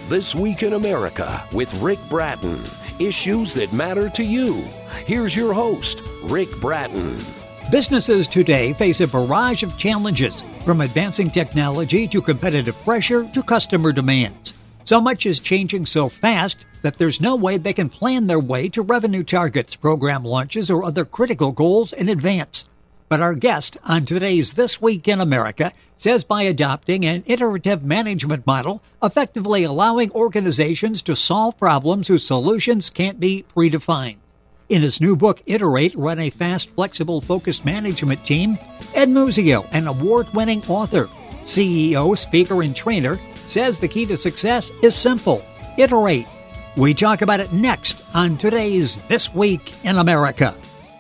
This Week in America with Rick Bratton. Issues that matter to you. Here's your host, Rick Bratton. Businesses today face a barrage of challenges, from advancing technology to competitive pressure to customer demands. So much is changing so fast that there's no way they can plan their way to revenue targets, program launches, or other critical goals in advance. But our guest on today's This Week in America says by adopting an iterative management model, effectively allowing organizations to solve problems whose solutions can't be predefined. In his new book, Iterate, Run a Fast, Flexible, Focused Management Team, Ed Muzio, an award-winning author, CEO, speaker, and trainer, says the key to success is simple: iterate. We talk about it next on today's This Week in America.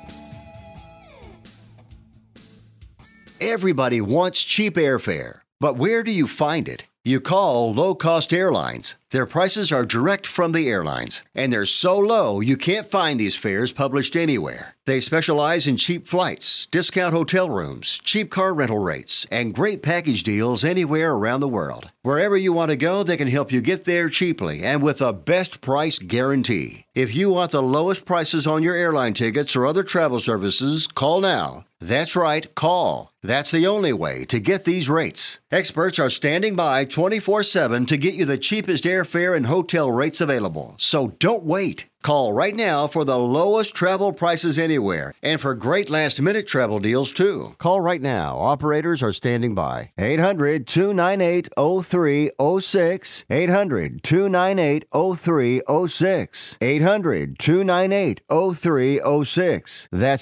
Everybody wants cheap airfare, but where do you find it? You call low-cost airlines. Their prices are direct from the airlines, and they're so low you can't find these fares published anywhere. They specialize in cheap flights, discount hotel rooms, cheap car rental rates, and great package deals anywhere around the world. Wherever you want to go, they can help you get there cheaply and with a best price guarantee. If you want the lowest prices on your airline tickets or other travel services, call now. That's right, call. That's the only way to get these rates. Experts are standing by 24/7 to get you the cheapest airfare and hotel rates available. So don't wait. Call right now for the lowest travel prices anywhere and for great last-minute travel deals, too. Call right now. Operators are standing by. 800-298-0306. 800-298-0306. 800-298-0306. That's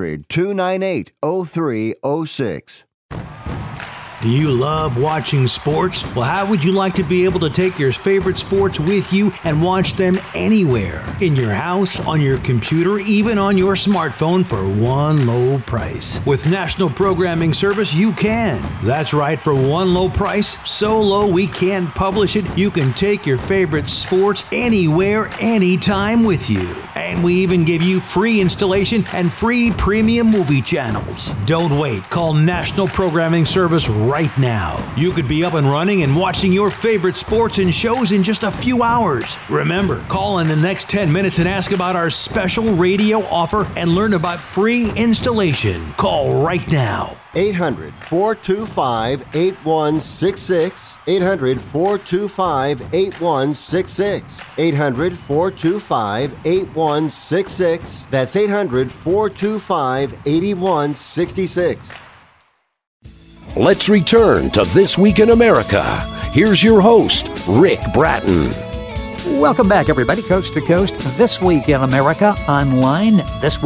800-298-0306. Do you love watching sports? Well, how would you like to be able to take your favorite sports with you and watch them anywhere? In your house, on your computer, even on your smartphone for one low price. With National Programming Service, you can. That's right, for one low price, so low we can't publish it, you can take your favorite sports anywhere, anytime with you. And we even give you free installation and free premium movie channels. Don't wait. Call National Programming Service right now. You could be up and running and watching your favorite sports and shows in just a few hours. Remember, call in the next 10 minutes and ask about our special radio offer and learn about free installation. Call right now. 800-425-8166. 800-425-8166. 800-425-8166. That's 800-425-8166. Let's return to This Week in America. Here's your host, Rick Bratton. Welcome back, everybody, coast to coast. This Week in America online,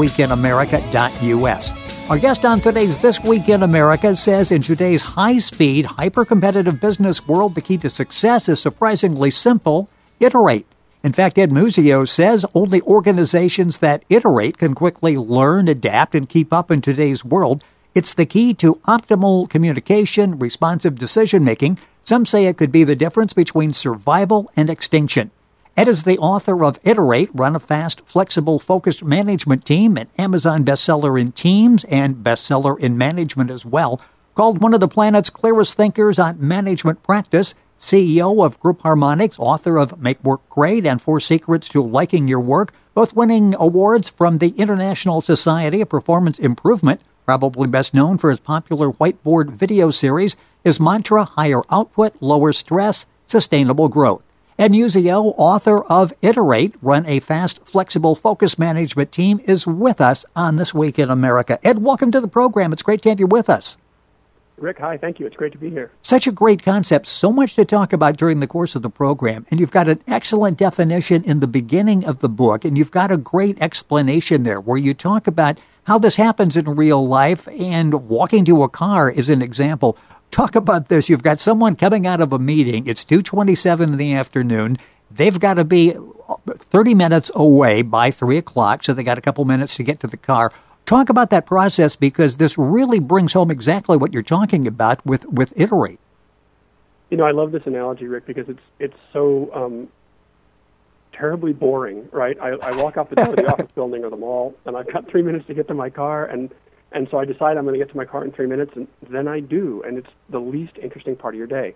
thisweekinamerica.us. Our guest on today's This Week in America says in today's high-speed, hyper-competitive business world, the key to success is surprisingly simple: iterate. In fact, Ed Muzio says only organizations that iterate can quickly learn, adapt, and keep up in today's world. It's the key to optimal communication, responsive decision-making. Some say it could be the difference between survival and extinction. Ed is the author of Iterate, Run a Fast, Flexible, Focused Management Team, an Amazon bestseller in teams and bestseller in management as well. Called one of the planet's clearest thinkers on management practice, CEO of Group Harmonics, author of Make Work Great and 4 Secrets to Liking Your Work, both winning awards from the International Society of Performance Improvement. Probably best known for his popular whiteboard video series, his mantra, higher output, lower stress, sustainable growth. Ed Muzio, author of Iterate, Run a Fast, Flexible, Focused Management Team, is with us on This Week in America. Ed, welcome to the program. It's great to have you with us. Rick, hi, thank you. It's great to be here. Such a great concept, so much to talk about during the course of the program. And you've got an excellent definition in the beginning of the book, and you've got a great explanation there where you talk about how this happens in real life, and walking to a car is an example. Talk about this. You've got someone coming out of a meeting. It's 2:27 in the afternoon. They've got to be 30 minutes away by 3 o'clock, so they got a couple minutes to get to the car. Talk about that process, because this really brings home exactly what you're talking about with Iterate. You know, I love this analogy, Rick, because it's so terribly boring, right? I walk out the door of the office building or the mall, and I've got 3 minutes to get to my car, and so I decide I'm going to get to my car in 3 minutes, and then I do, and it's the least interesting part of your day.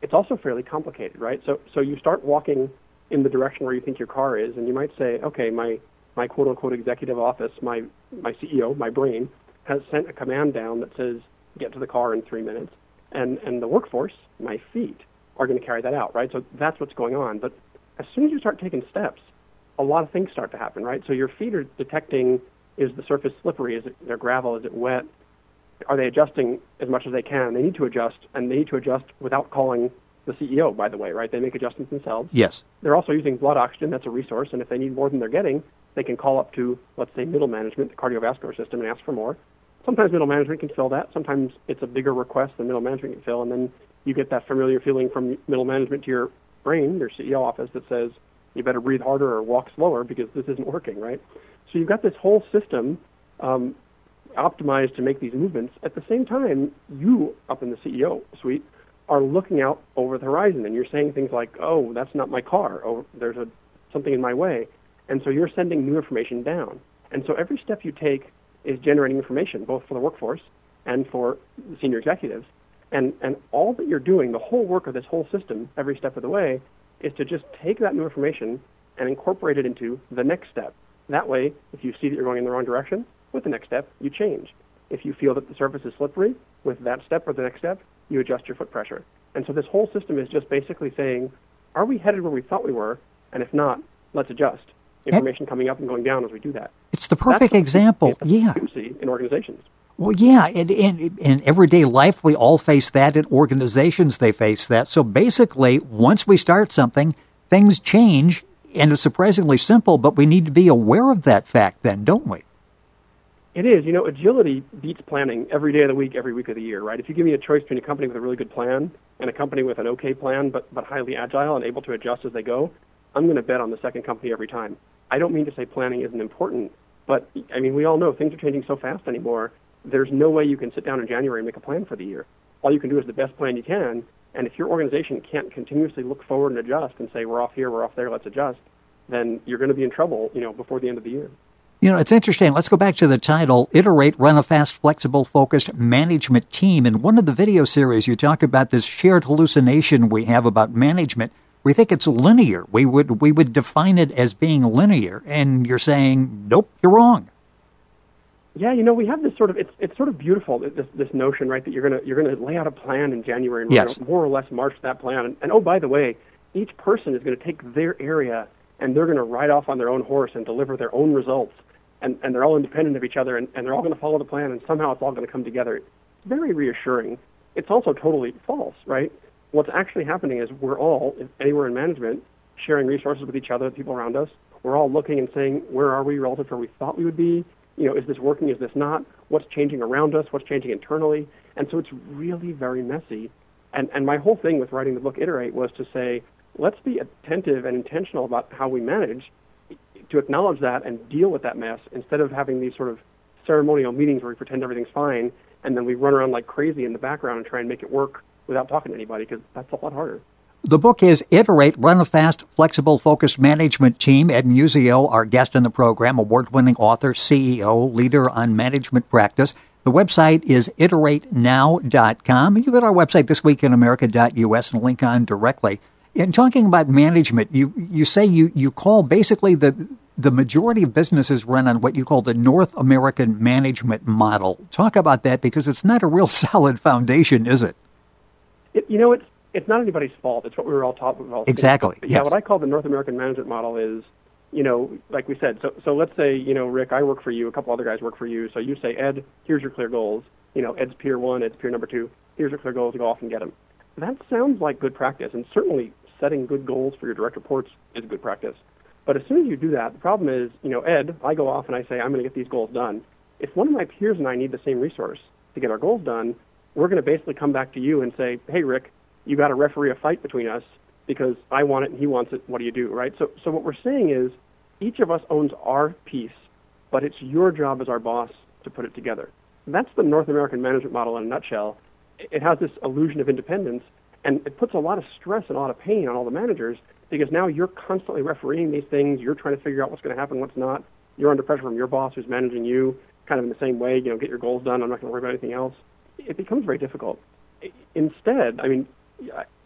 it's also fairly complicated, right? So you start walking in the direction where you think your car is, and you might say, okay, my quote-unquote executive office, my CEO, my brain, has sent a command down that says, get to the car in 3 minutes. And the workforce, my feet, are going to carry that out, right? So that's what's going on. But as soon as you start taking steps, a lot of things start to happen, right? So your feet are detecting, is the surface slippery? Is it there gravel? Is it wet? Are they adjusting as much as they can? They need to adjust, and they need to adjust without calling the CEO, by the way, right? They make adjustments themselves. Yes. They're also using blood oxygen. That's a resource. And if they need more than they're getting, they can call up to, let's say, middle management, the cardiovascular system, and ask for more. Sometimes middle management can fill that. Sometimes it's a bigger request than middle management can fill, and then you get that familiar feeling from middle management to your brain, your CEO office, that says, you better breathe harder or walk slower because this isn't working, right? So you've got this whole system optimized to make these movements. At the same time, you, up in the CEO suite, are looking out over the horizon, and you're saying things like, oh, that's not my car, oh, there's something in my way. And so you're sending new information down. And so every step you take is generating information, both for the workforce and for the senior executives. And all that you're doing, the whole work of this whole system, every step of the way, is to just take that new information and incorporate it into the next step. That way, if you see that you're going in the wrong direction, with the next step, you change. If you feel that the surface is slippery, with that step or the next step, you adjust your foot pressure. And so this whole system is just basically saying, are we headed where we thought we were? And if not, let's adjust. Information coming up and going down as we do that. It's the perfect example. Yeah. In organizations. Well, yeah, in everyday life, we all face that. In organizations, they face that. So basically, once we start something, things change, and it's surprisingly simple, but we need to be aware of that fact then, don't we? It is. Agility beats planning every day of the week, every week of the year, right? If you give me a choice between a company with a really good plan and a company with an okay plan, but highly agile and able to adjust as they go, I'm going to bet on the second company every time. I don't mean to say planning isn't important, but, we all know things are changing so fast anymore. There's no way you can sit down in January and make a plan for the year. All you can do is the best plan you can, and if your organization can't continuously look forward and adjust and say, we're off here, we're off there, let's adjust, then you're going to be in trouble, before the end of the year. It's interesting. Let's go back to the title, Iterate, Run a Fast, Flexible, Focused Management Team. In one of the video series, you talk about this shared hallucination we have about management. We think it's linear. We would define it as being linear, and you're saying, nope, you're wrong. Yeah, we have this sort of it's sort of beautiful, this notion, right, that you're gonna lay out a plan in January and yes. more or less march that plan. And oh, by the way, each person is going to take their area and they're going to ride off on their own horse and deliver their own results. And they're all independent of each other, and they're all going to follow the plan, and somehow it's all going to come together. It's very reassuring. It's also totally false, right? What's actually happening is we're all, anywhere in management, sharing resources with each other, the people around us. We're all looking and saying, where are we relative to where we thought we would be? Is this working? Is this not? What's changing around us? What's changing internally? And so it's really very messy. And my whole thing with writing the book Iterate was to say, let's be attentive and intentional about how we manage, to acknowledge that and deal with that mess instead of having these sort of ceremonial meetings where we pretend everything's fine and then we run around like crazy in the background and try and make it work without talking to anybody, because that's a lot harder. The book is Iterate, Run a Fast, Flexible, Focused Management Team. Ed Musio, our guest in the program, award-winning author, CEO, leader on management practice. The website is iteratenow.com. You go to our website, thisweekinamerica.us, and link on directly. In talking about management, you say you call basically the majority of businesses run on what you call the North American management model. Talk about that, because it's not a real solid foundation, is it? It's not anybody's fault. It's what we were all taught. Exactly. But yeah, what I call the North American management model is, like we said, so let's say, Rick, I work for you, a couple other guys work for you, so you say, Ed, here's your clear goals. Ed's peer 1, Ed's peer number 2, here's your clear goals, go off and get them. That sounds like good practice, and certainly setting good goals for your direct reports is good practice. But as soon as you do that, the problem is, Ed, I go off and I say, I'm going to get these goals done. If one of my peers and I need the same resource to get our goals done, we're going to basically come back to you and say, hey, Rick, you got to referee a fight between us because I want it and he wants it. What do you do, right? So what we're saying is each of us owns our piece, but it's your job as our boss to put it together. That's the North American management model in a nutshell. It has this illusion of independence, and it puts a lot of stress and a lot of pain on all the managers, because now you're constantly refereeing these things. You're trying to figure out what's going to happen, what's not. You're under pressure from your boss who's managing you kind of in the same way, get your goals done. I'm not going to worry about anything else. It becomes very difficult. Instead,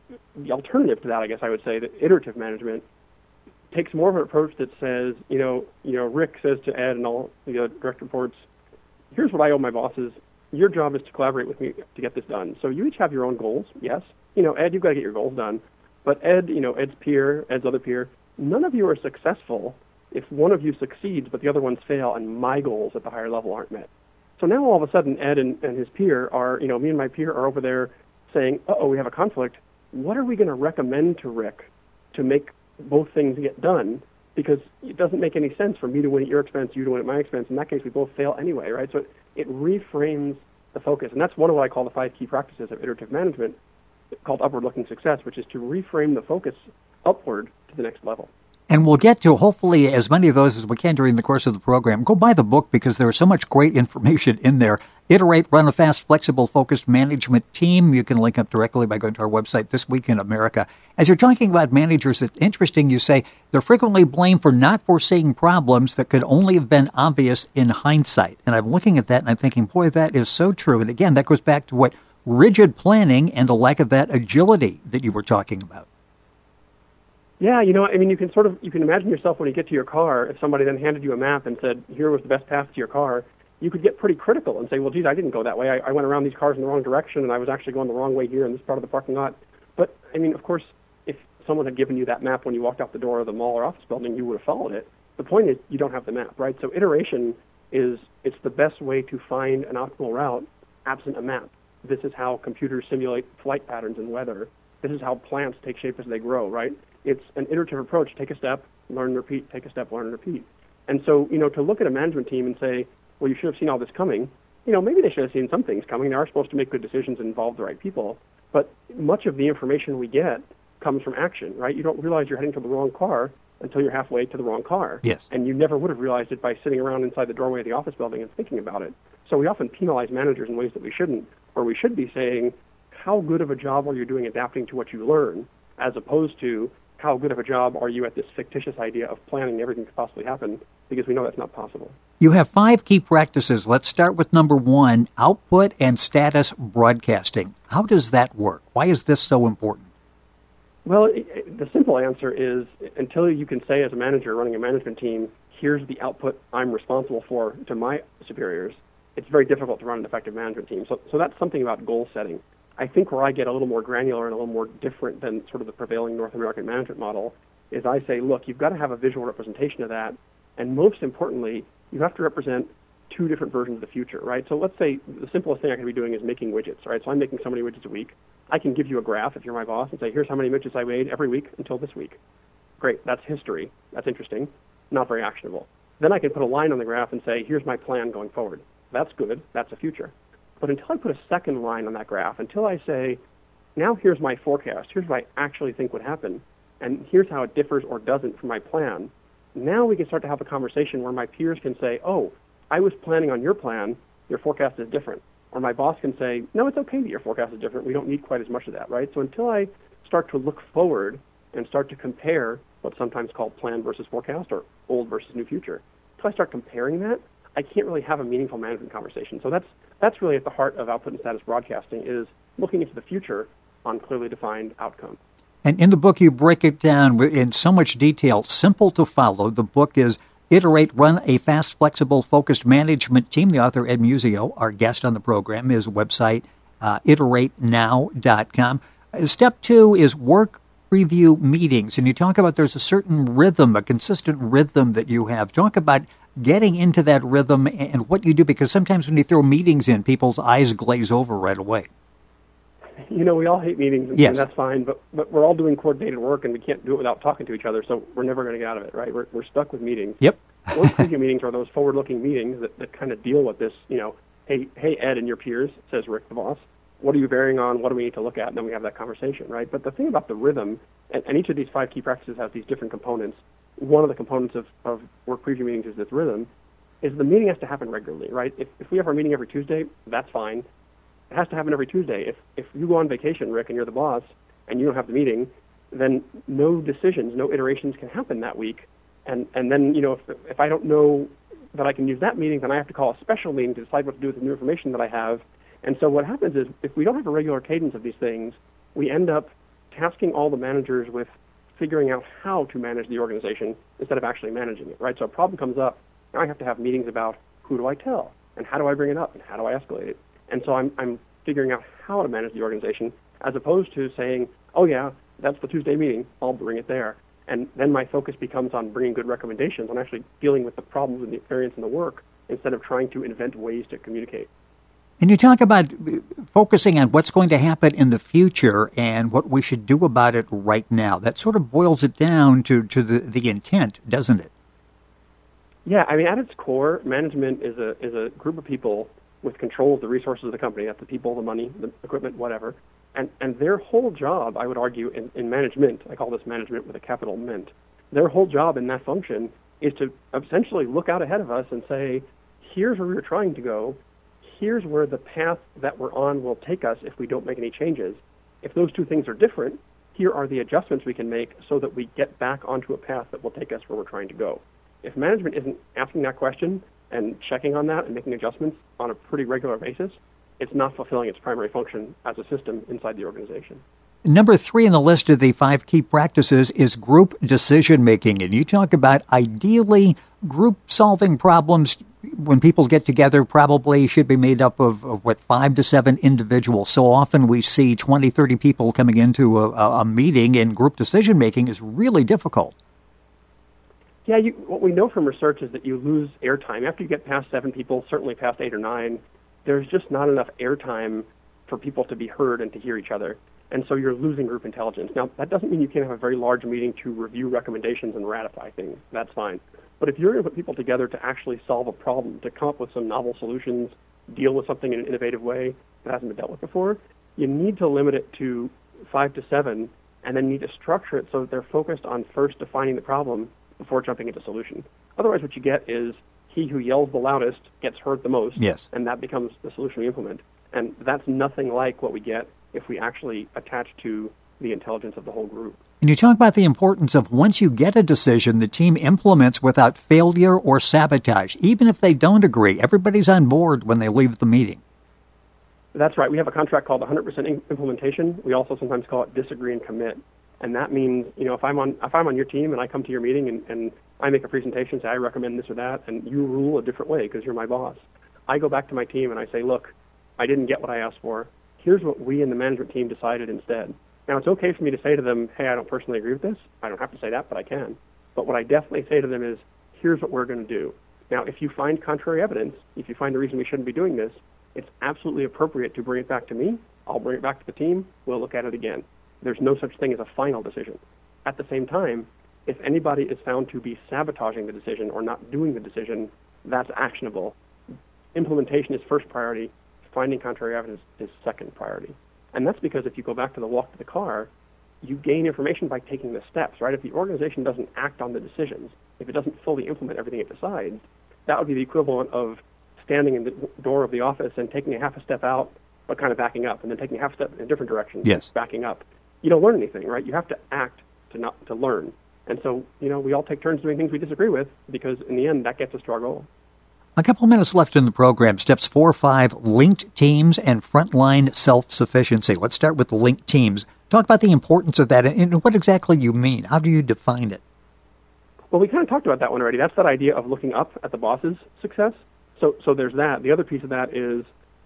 the alternative to that, I guess I would say, that iterative management takes more of an approach that says, Rick says to Ed and all the direct reports, here's what I owe my bosses. Your job is to collaborate with me to get this done. So you each have your own goals, yes. Ed, you've got to get your goals done. But Ed, Ed's peer, Ed's other peer, none of you are successful if one of you succeeds but the other ones fail and my goals at the higher level aren't met. So now all of a sudden Ed and his peer are, me and my peer are over there saying, we have a conflict. What are we going to recommend to Rick to make both things get done? Because it doesn't make any sense for me to win at your expense, you to win at my expense. In that case, we both fail anyway, right? So it reframes the focus. And that's one of what I call the 5 key practices of iterative management, called upward-looking success, which is to reframe the focus upward to the next level. And we'll get to, hopefully, as many of those as we can during the course of the program. Go buy the book because there's so much great information in there. Iterate, Run a Fast, Flexible, Focused Management Team. You can link up directly by going to our website, This Week in America. As you're talking about managers, it's interesting you say they're frequently blamed for not foreseeing problems that could only have been obvious in hindsight. And I'm looking at that and I'm thinking, boy, that is so true. And again, that goes back to what rigid planning and the lack of that agility that you were talking about. Yeah, you can imagine yourself when you get to your car, if somebody then handed you a map and said, here was the best path to your car, you could get pretty critical and say, well, geez, I didn't go that way. I went around these cars in the wrong direction, and I was actually going the wrong way here in this part of the parking lot. But, of course, if someone had given you that map when you walked out the door of the mall or office building, you would have followed it. The point is you don't have the map, right? So iteration it's the best way to find an optimal route absent a map. This is how computers simulate flight patterns and weather. This is how plants take shape as they grow, right? It's an iterative approach. Take a step, learn and repeat, take a step, learn and repeat. And so, to look at a management team and say, well, you should have seen all this coming, maybe they should have seen some things coming. They are supposed to make good decisions and involve the right people. But much of the information we get comes from action, right? You don't realize you're heading to the wrong car until you're halfway to the wrong car. Yes. And you never would have realized it by sitting around inside the doorway of the office building and thinking about it. So we often penalize managers in ways that we shouldn't, or we should be saying, how good of a job are you doing adapting to what you learn, as opposed to how good of a job are you at this fictitious idea of planning everything to possibly happen, because we know that's not possible. You have 5 key practices. Let's start with number 1, output and status broadcasting. How does that work? Why is this so important? Well, the simple answer is until you can say as a manager running a management team, here's the output I'm responsible for to my superiors, it's very difficult to run an effective management team. So that's something about goal setting. I think where I get a little more granular and a little more different than sort of the prevailing North American management model is I say, look, you've got to have a visual representation of that. And most importantly, you have to represent 2 different versions of the future, right? So let's say the simplest thing I could be doing is making widgets, right? So I'm making so many widgets a week. I can give you a graph if you're my boss and say, here's how many widgets I made every week until this week. Great, that's history. That's interesting. Not very actionable. Then I can put a line on the graph and say, here's my plan going forward. That's good. That's the future. But until I put a second line on that graph, until I say, now here's my forecast, here's what I actually think would happen, and here's how it differs or doesn't from my plan, now we can start to have a conversation where my peers can say, oh, I was planning on your plan, your forecast is different. Or my boss can say, no, it's okay that your forecast is different, we don't need quite as much of that, right? So until I start to look forward and start to compare what's sometimes called plan versus forecast or old versus new future, until I start comparing that, I can't really have a meaningful management conversation. So that's really at the heart of output and status broadcasting, is looking into the future on clearly defined outcomes. And in the book, you break it down in so much detail, simple to follow. The book is Iterate, Run a Fast, Flexible, Focused Management Team. The author, Ed Musio, our guest on the program, his website, iteratenow.com. Step 2 is work review meetings. And you talk about there's a certain rhythm, a consistent rhythm that you have. Talk about getting into that rhythm and what you do, because sometimes when you throw meetings in, people's eyes glaze over right away. We all hate meetings, and yes, that's fine, but we're all doing coordinated work, and we can't do it without talking to each other, so we're never going to get out of it, right? We're stuck with meetings. Yep. Work preview meetings are those forward-looking meetings that kind of deal with this, hey, Ed and your peers, says Rick the boss, what are you bearing on, what do we need to look at, and then we have that conversation, right? But the thing about the rhythm, and each of these 5 key practices has these different components. One of the components of work preview meetings is this rhythm, is the meeting has to happen regularly, right? If we have our meeting every Tuesday, that's fine. It has to happen every Tuesday. If you go on vacation, Rick, and you're the boss, and you don't have the meeting, then no decisions, no iterations can happen that week. And then, if I don't know that I can use that meeting, then I have to call a special meeting to decide what to do with the new information that I have. And so what happens is, if we don't have a regular cadence of these things, we end up tasking all the managers with figuring out how to manage the organization instead of actually managing it, right? So a problem comes up, now I have to have meetings about who do I tell, and how do I bring it up, and how do I escalate it. And so I'm figuring out how to manage the organization, as opposed to saying, oh yeah, that's the Tuesday meeting, I'll bring it there. And then my focus becomes on bringing good recommendations, on actually dealing with the problems and the experience and the work, instead of trying to invent ways to communicate. And you talk about focusing on what's going to happen in the future and what we should do about it right now. That sort of boils it down to the intent, doesn't it? Yeah, I mean, at its core, management is a group of people with control of the resources of the company. That's the people, the money, the equipment, whatever. And their whole job, I would argue, in management, I call this management with a capital Ment, their whole job in that function is to essentially look out ahead of us and say, here's where we're trying to go. Here's where the path that we're on will take us if we don't make any changes. If those two things are different, here are the adjustments we can make so that we get back onto a path that will take us where we're trying to go. If management isn't asking that question and checking on that and making adjustments on a pretty regular basis, it's not fulfilling its primary function as a system inside the organization. Number 3 in the list of the 5 key practices is group decision-making. And you talk about ideally group solving problems when people get together probably should be made up of 5 to 7 individuals. So often we see 20, 30 people coming into a meeting, and group decision-making is really difficult. Yeah, what we know from research is that you lose airtime. After you get past 7 people, certainly past 8 or 9, there's just not enough airtime for people to be heard and to hear each other. And so you're losing group intelligence. Now, that doesn't mean you can't have a very large meeting to review recommendations and ratify things. That's fine. But if you're going to put people together to actually solve a problem, to come up with some novel solutions, deal with something in an innovative way that hasn't been dealt with before, you need to limit it to 5 to 7, and then need to structure it so that they're focused on first defining the problem before jumping into solution. Otherwise, what you get is he who yells the loudest gets heard the most, yes, and that becomes the solution we implement. And that's nothing like what we get if we actually attach to the intelligence of the whole group. And you talk about the importance of once you get a decision, the team implements without failure or sabotage. Even if they don't agree, everybody's on board when they leave the meeting. That's right. We have a contract called 100% implementation. We also sometimes call it disagree and commit. And that means, if I'm on your team and I come to your meeting and I make a presentation, say I recommend this or that, and you rule a different way because you're my boss, I go back to my team and I say, look, I didn't get what I asked for. Here's what we in the management team decided instead. Now, it's okay for me to say to them, hey, I don't personally agree with this. I don't have to say that, but I can. But what I definitely say to them is, here's what we're going to do. Now, if you find contrary evidence, if you find a reason we shouldn't be doing this, it's absolutely appropriate to bring it back to me. I'll bring it back to the team. We'll look at it again. There's no such thing as a final decision. At the same time, if anybody is found to be sabotaging the decision or not doing the decision, that's actionable. Implementation is first priority. Finding contrary evidence is second priority. And that's because if you go back to the walk to the car, you gain information by taking the steps, right? If the organization doesn't act on the decisions, if it doesn't fully implement everything it decides, that would be the equivalent of standing in the door of the office and taking a half a step out, but kind of backing up, and then taking a half step in a different direction, yes, backing up. You don't learn anything, right? You have to act to learn. And so, we all take turns doing things we disagree with because in the end, that gets us to our goal. A couple minutes left in the program. Steps 4, 5, linked teams and frontline self-sufficiency. Let's start with the linked teams. Talk about the importance of that and what exactly you mean. How do you define it? Well, we kind of talked about that one already. That's that idea of looking up at the boss's success. So there's that. The other piece of that is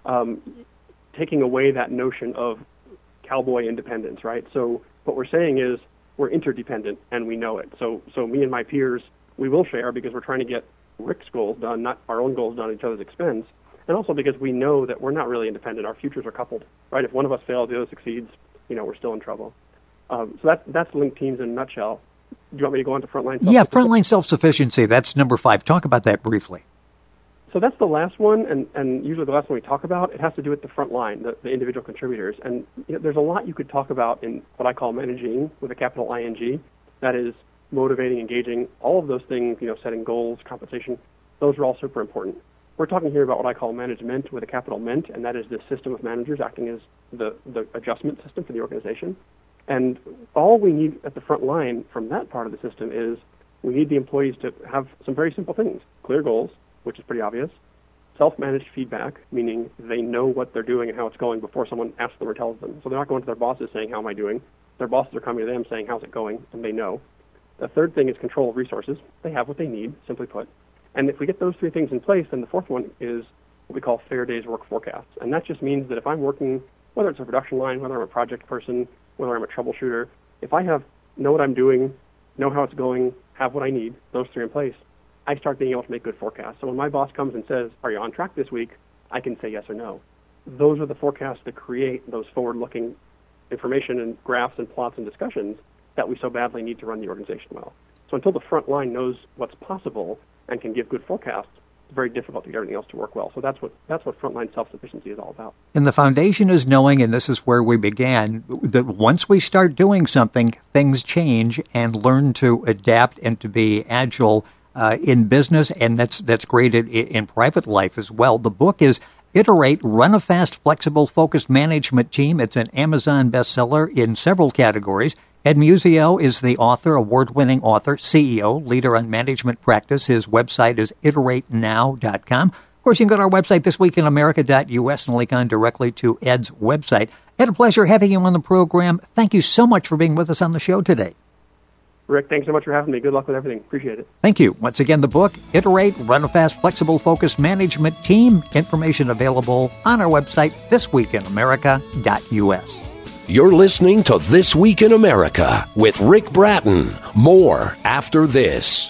taking away that notion of cowboy independence, right? So what we're saying is we're interdependent, and we know it. So me and my peers, we will share because we're trying to get Rick's goals done, not our own goals done at each other's expense, and also because we know that we're not really independent. Our futures are coupled, right? If one of us fails, the other succeeds, we're still in trouble. So that's linked teams in a nutshell. Do you want me to go on to frontline self-sufficiency? Yeah, frontline self-sufficiency. That's number 5. Talk about that briefly. So that's the last one, and usually the last one we talk about, it has to do with the front line, the individual contributors. And there's a lot you could talk about in what I call managing with a capital ING. That is motivating, engaging, all of those things, setting goals, compensation. Those are all super important. We're talking here about what I call management with a capital Ment, and that is the system of managers acting as the adjustment system for the organization. And all we need at the front line from that part of the system is we need the employees to have some very simple things. Clear goals, which is pretty obvious. Self-managed feedback, meaning they know what they're doing and how it's going before someone asks them or tells them. So they're not going to their bosses saying, how am I doing? Their bosses are coming to them saying, how's it going? And they know. The third thing is control of resources. They have what they need, simply put. And if we get those three things in place, then the fourth one is what we call fair days work forecasts. And that just means that if I'm working, whether it's a production line, whether I'm a project person, whether I'm a troubleshooter, if I know what I'm doing, know how it's going, have what I need, those three in place, I start being able to make good forecasts. So when my boss comes and says, are you on track this week? I can say yes or no. Those are the forecasts that create those forward-looking information and graphs and plots and discussions that we so badly need to run the organization well. So until the front line knows what's possible and can give good forecasts, it's very difficult to get everything else to work well. So that's what frontline self-sufficiency is all about. And the foundation is knowing, and this is where we began, that once we start doing something, things change, and learn to adapt and to be agile in business, and that's great in private life as well. The book is Iterate, Run a Fast, Flexible, Focused Management Team. It's an Amazon bestseller in several categories. Ed Musio is the author, award-winning author, CEO, leader on management practice. His website is iteratenow.com. Of course, you can go to our website, thisweekinamerica.us, and link on directly to Ed's website. Ed, a pleasure having you on the program. Thank you so much for being with us on the show today. Rick, thanks so much for having me. Good luck with everything. Appreciate it. Thank you. Once again, the book, Iterate, Run a Fast, Flexible, Focused Management Team. Information available on our website, thisweekinamerica.us. You're listening to This Week in America with Rick Bratton. More after this.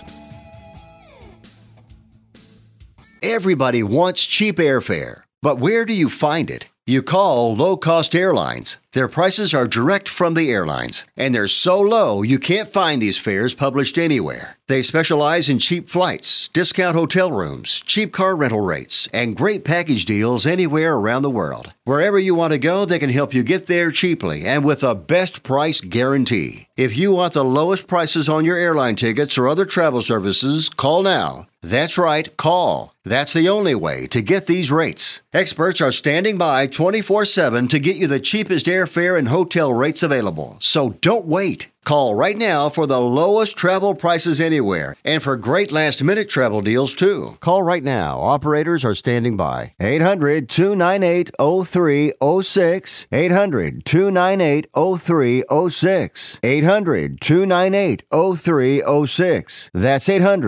Everybody wants cheap airfare, but where do you find it? You call Low Cost Airlines. Their prices are direct from the airlines, and they're so low you can't find these fares published anywhere. They specialize in cheap flights, discount hotel rooms, cheap car rental rates, and great package deals anywhere around the world. Wherever you want to go, they can help you get there cheaply and with a best price guarantee. If you want the lowest prices on your airline tickets or other travel services, call now. That's right, call. That's the only way to get these rates. Experts are standing by 24/7 to get you the cheapest airfare and hotel rates available. So don't wait. Call right now for the lowest travel prices anywhere and for great last-minute travel deals, too. Call right now. Operators are standing by. 800-298-0306. 800-298-0306. 800-298-0306. That's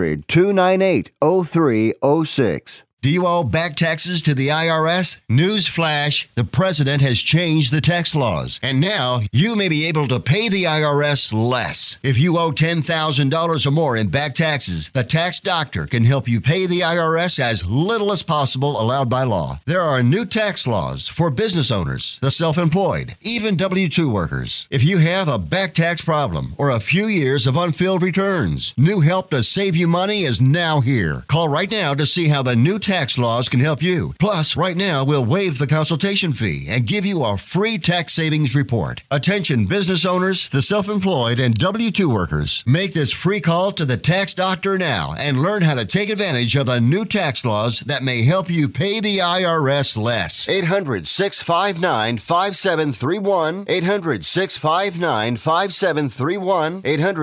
800-298-0306. Do you owe back taxes to the IRS? Newsflash, the president has changed the tax laws, and now you may be able to pay the IRS less. If you owe $10,000 or more in back taxes, the tax doctor can help you pay the IRS as little as possible allowed by law. There are new tax laws for business owners, the self-employed, even W-2 workers. If you have a back tax problem or a few years of unfilled returns, new help to save you money is now here. Call right now to see how the new tax laws can help you. Plus, right now, we'll waive the consultation fee and give you a free tax savings report. Attention business owners, the self-employed, and W-2 workers. Make this free call to the tax doctor now and learn how to take advantage of the new tax laws that may help you pay the IRS less. 800-659-5731. 800-659-5731.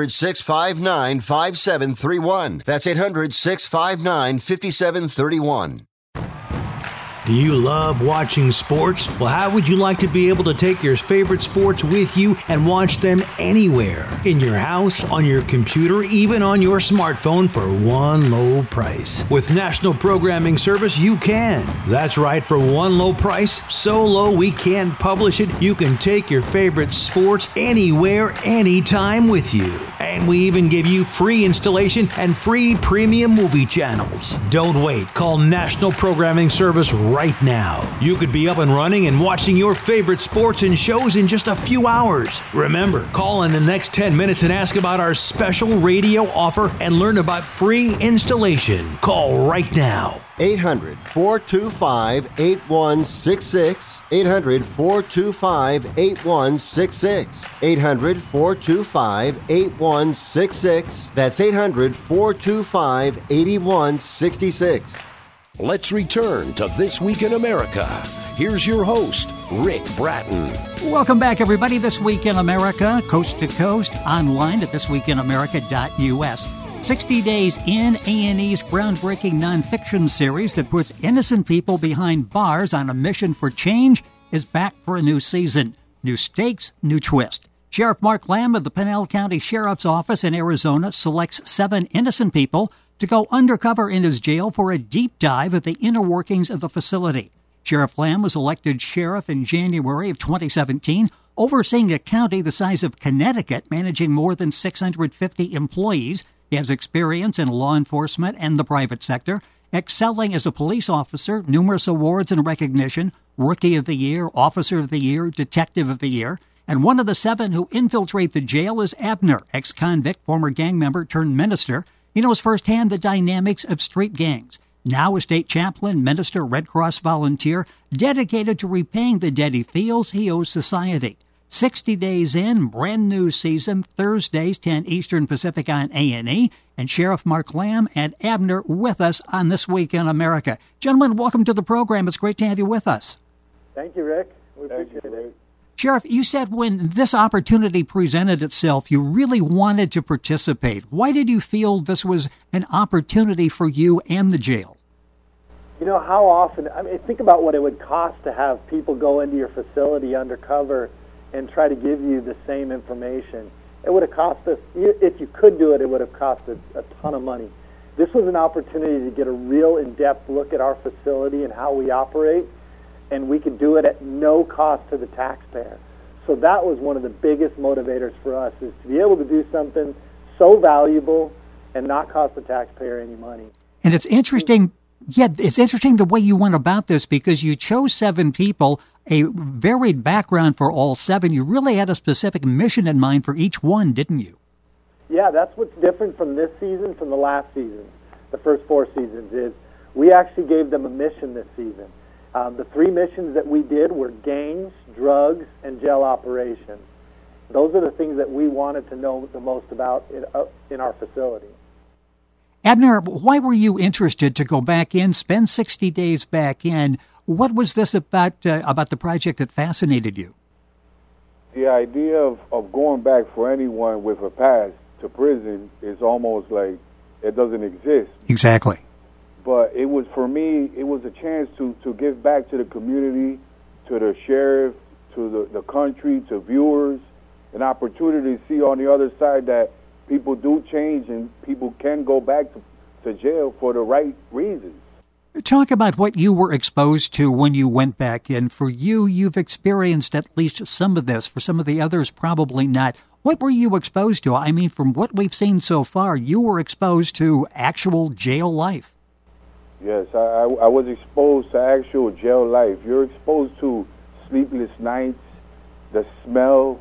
800-659-5731. That's 800-659-5731. Do you love watching sports? Well, how would you like to be able to take your favorite sports with you and watch them anywhere? In your house, on your computer, even on your smartphone for one low price. With National Programming Service, you can. That's right, for one low price, so low we can't publish it, you can take your favorite sports anywhere, anytime with you. And we even give you free installation and free premium movie channels. Don't wait. Call National Programming Service right now. You could be up and running and watching your favorite sports and shows in just a few hours. Remember, call in the next 10 minutes and ask about our special radio offer and learn about free installation. Call right now. 800-425-8166. 800-425-8166. 800-425-8166. That's 800-425-8166. Let's return to This Week in America. Here's your host, Rick Bratton. Welcome back, everybody. This Week in America, coast to coast, online at thisweekinamerica.us. 60 Days in, A&E's groundbreaking nonfiction series that puts innocent people behind bars on a mission for change is back for a new season. New stakes, new twist. Sheriff Mark Lamb of the Pinal County Sheriff's Office in Arizona selects 7 innocent people to go undercover in his jail for a deep dive at the inner workings of the facility. Sheriff Lamb was elected sheriff in January of 2017, overseeing a county the size of Connecticut, managing more than 650 employees. He has experience in law enforcement and the private sector, excelling as a police officer, numerous awards and recognition, Rookie of the Year, Officer of the Year, Detective of the Year. And one of the 7 who infiltrate the jail is Abner, ex-convict, former gang member turned minister. He knows firsthand the dynamics of street gangs. Now a state chaplain, minister, Red Cross volunteer, dedicated to repaying the debt he feels he owes society. 60 days in, brand new season, Thursdays, 10 Eastern Pacific on A&E, and Sheriff Mark Lamb and Abner with us on This Week in America. Gentlemen, welcome to the program. It's great to have you with us. Thank you, Rick. We appreciate it. Sheriff, you said when this opportunity presented itself, you really wanted to participate. Why did you feel this was an opportunity for you and the jail? You know, how often, think about what it would cost to have people go into your facility undercover and try to give you the same information. It would have cost us, if you could do it, it would have cost a ton of money. This was an opportunity to get a real in-depth look at our facility and how we operate, and we could do it at no cost to the taxpayer. So that was one of the biggest motivators for us, is to be able to do something so valuable and not cost the taxpayer any money. And it's interesting, it's interesting the way you went about this, because you chose 7 people, a varied background for all 7. You really had a specific mission in mind for each one, didn't you? Yeah, that's what's different from this season from the last season, the first 4 seasons, is we actually gave them a mission this season. The 3 missions that we did were gangs, drugs, and jail operations. Those are the things that we wanted to know the most about in our facility. Abner, why were you interested to go back in, spend 60 days back in? What was this about the project that fascinated you? The idea of going back for anyone with a past to prison is almost like it doesn't exist. Exactly. But it was, for me, it was a chance to give back to the community, to the sheriff, to the country, to viewers, an opportunity to see on the other side that people do change and people can go back to jail for the right reasons. Talk about what you were exposed to when you went back in. For you, you've experienced at least some of this. For some of the others, probably not. What were you exposed to? I mean, from what we've seen so far, you were exposed to actual jail life. Yes, I was exposed to actual jail life. You're exposed to sleepless nights, the smell,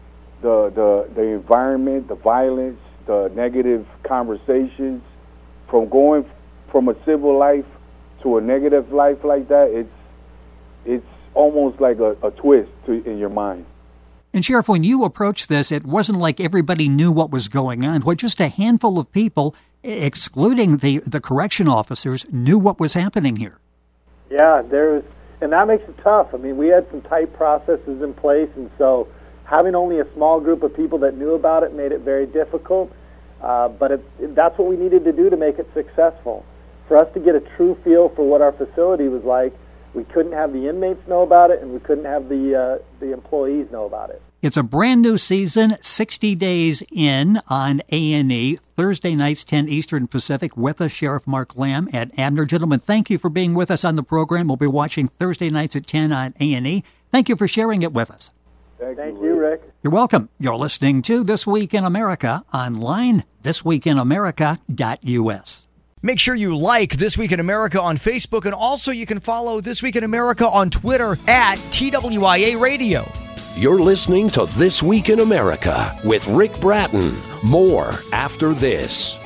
the environment, the violence, the negative conversations. From going from a civil life to a negative life like that, it's almost like a twist in your mind. And Sheriff, when you approached this, it wasn't like everybody knew what was going on. What, just a handful of people, excluding the correction officers, knew what was happening here. Yeah, and that makes it tough. I mean, we had some tight processes in place, and so having only a small group of people that knew about it made it very difficult. But that's what we needed to do to make it successful. For us to get a true feel for what our facility was like, we couldn't have the inmates know about it, and we couldn't have the employees know about it. It's a brand new season, 60 days in on A&E, Thursday nights, 10 Eastern Pacific, with us, Sheriff Mark Lamb and Abner. Gentlemen, thank you for being with us on the program. We'll be watching Thursday nights at 10 on A&E. Thank you for sharing it with us. Thank you, Rick. You're welcome. You're listening to This Week in America online, thisweekinamerica.us. Make sure you like This Week in America on Facebook, and also you can follow This Week in America on Twitter at TWIA Radio. You're listening to This Week in America with Rick Bratton. More after this.